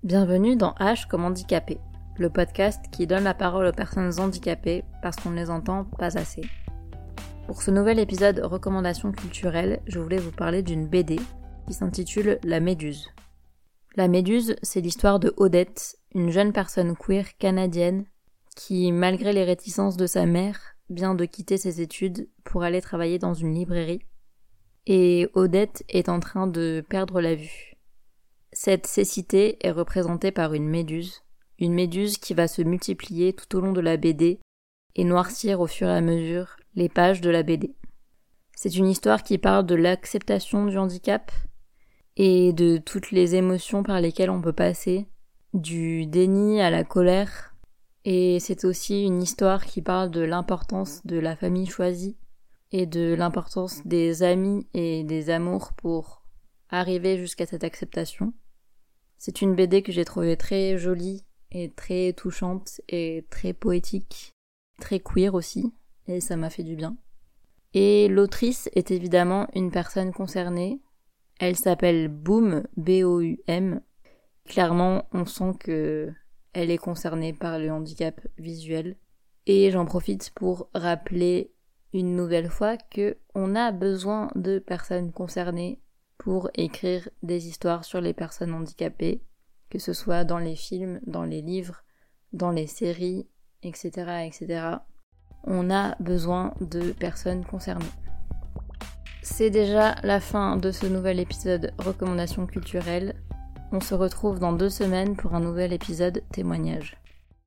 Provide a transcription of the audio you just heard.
Bienvenue dans H comme handicapé, le podcast qui donne la parole aux personnes handicapées parce qu'on ne les entend pas assez. Pour ce nouvel épisode recommandations culturelles, je voulais vous parler d'une BD qui s'intitule La Méduse. La Méduse, c'est l'histoire de Odette, une jeune personne queer canadienne qui, malgré les réticences de sa mère, vient de quitter ses études pour aller travailler dans une librairie. Et Odette est en train de perdre la vue. Cette cécité est représentée par une méduse qui va se multiplier tout au long de la BD et noircir au fur et à mesure les pages de la BD. C'est une histoire qui parle de l'acceptation du handicap et de toutes les émotions par lesquelles on peut passer, du déni à la colère, et c'est aussi une histoire qui parle de l'importance de la famille choisie et de l'importance des amis et des amours pour arriver jusqu'à cette acceptation. C'est une BD que j'ai trouvée très jolie et très touchante et très poétique, très queer aussi, et ça m'a fait du bien. Et l'autrice est évidemment une personne concernée. Elle s'appelle Boum, B-O-U-M. Clairement, on sent qu'elle est concernée par le handicap visuel. Et j'en profite pour rappeler une nouvelle fois qu'on a besoin de personnes concernées pour écrire des histoires sur les personnes handicapées, que ce soit dans les films, dans les livres, dans les séries, etc., etc. On a besoin de personnes concernées. C'est déjà la fin de ce nouvel épisode recommandations culturelles. On se retrouve dans 2 semaines pour un nouvel épisode témoignage.